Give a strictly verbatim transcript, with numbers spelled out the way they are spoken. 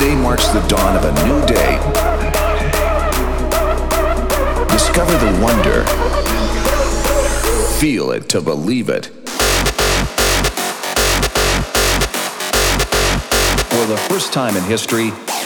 Today marks the dawn of a new day. Discover the wonder. Feel it to believe it. For the first time in history,